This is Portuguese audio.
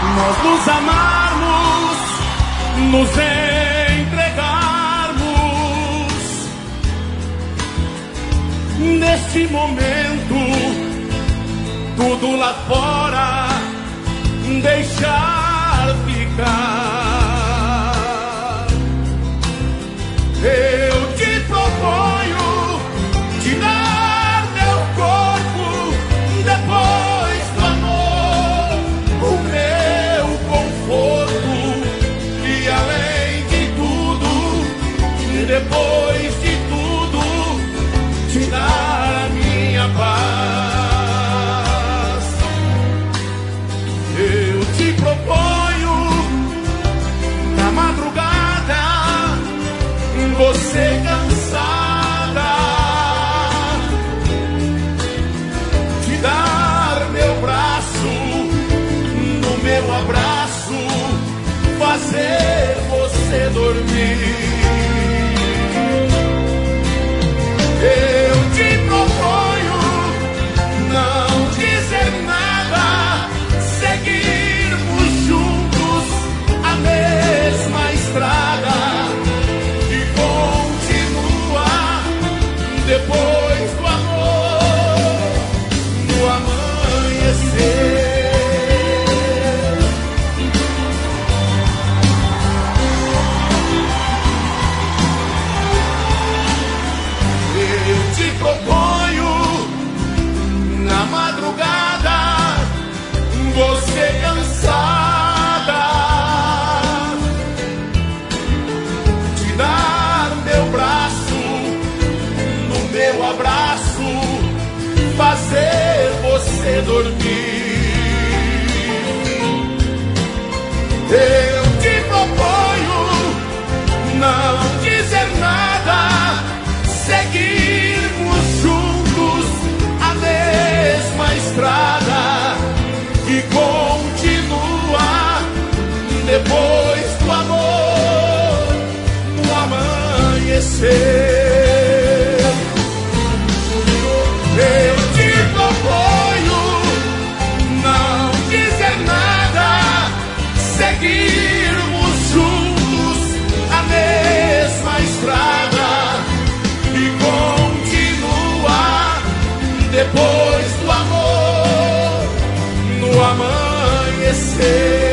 nós nos amarmos, nos entregarmos neste momento, tudo lá fora deixar ficar. Eu te proponho te dar meu corpo depois do amor, o meu conforto e além de tudo, depois de tudo, te dar a minha paz. Eu te proponho na madrugada, você cansada, te dar meu braço, no meu abraço, fazer você dormir. Eu te proponho não dizer nada, seguirmos juntos a mesma estrada que continua depois do amor, no amanhecer. Eu te proponho na madrugada, você cansada, te dar meu braço, no meu abraço, fazer você dormir. Eu te proponho não dizer nada, seguirmos juntos a mesma estrada que continua depois do amor, no amanhecer. Eu te proponho não dizer nada, seguirmos juntos a mesma estrada que continua depois do amor, no amanhecer.